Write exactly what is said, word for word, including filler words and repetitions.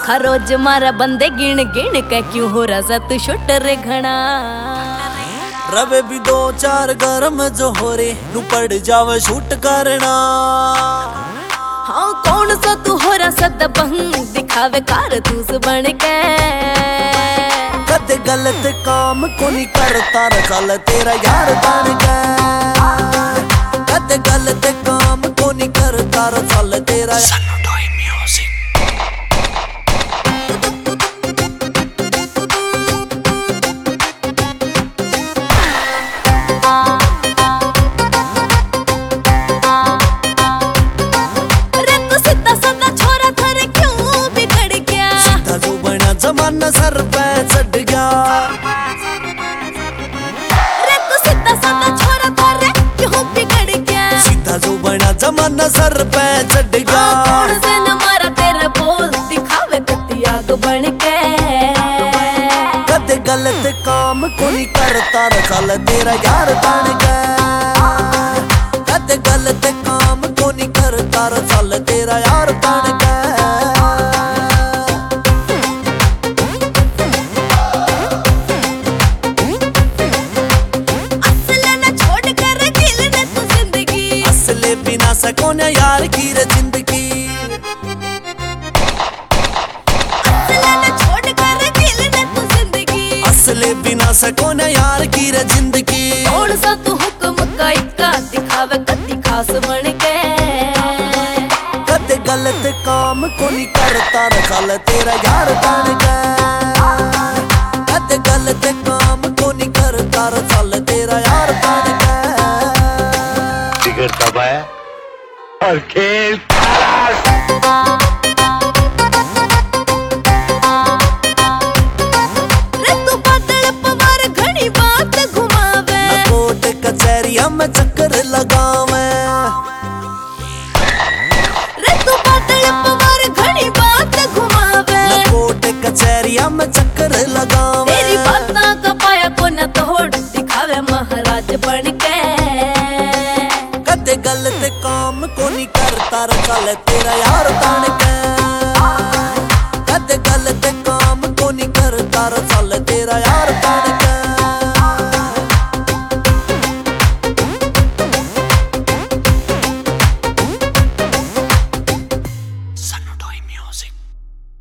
हर रोज मारा बंदे गिण गिण के क्यों हो रहा तू शूटर घना रवे भी दो चार गरम जो हो रे नू पड़ जावे शूट करना। हाँ कौन सा तू हो रहा सद बहंग दिखावे कारतूस बन के कदे गलत काम को नहीं करता चल तेरा यार बन के कदे गलत काम को नहीं करता चल तेरा जमाना सर पे चढ़ गया रे तू सीधा साधा छोरा था रे क्यों बिगड़ गया सीधा जो बना जमाना सर पे चढ़ गया। कौन से न मारा तेरे बोल दिखावे कत्ती आग बन के कदे गलत काम को नहीं करता चल तेरा यार बन के कदे गलत काम को नहीं करता चल तेरा यार बन के। बिना सको न यार की रे जिंदगी छोड़ कर दिल ने तू जिंदगी असले बिना सको न यार की रे जिंदगी। कौन सा तू हुक्म का इक्का दिखावे कत्ती खास बन के कदे गलत काम को नहीं करता चल तेरा यार बन के कदे गलत काम को नहीं करता चल तेरा यार बन के। टिकट दबाया और खेल रे तू बादल पवार घनी बात घुमावे कोर्ट कचहरिया में चक्कर लगावे रे तू बादल पवार घनी बात घुमावे कोर्ट कचहरिया में चक्कर लगावे।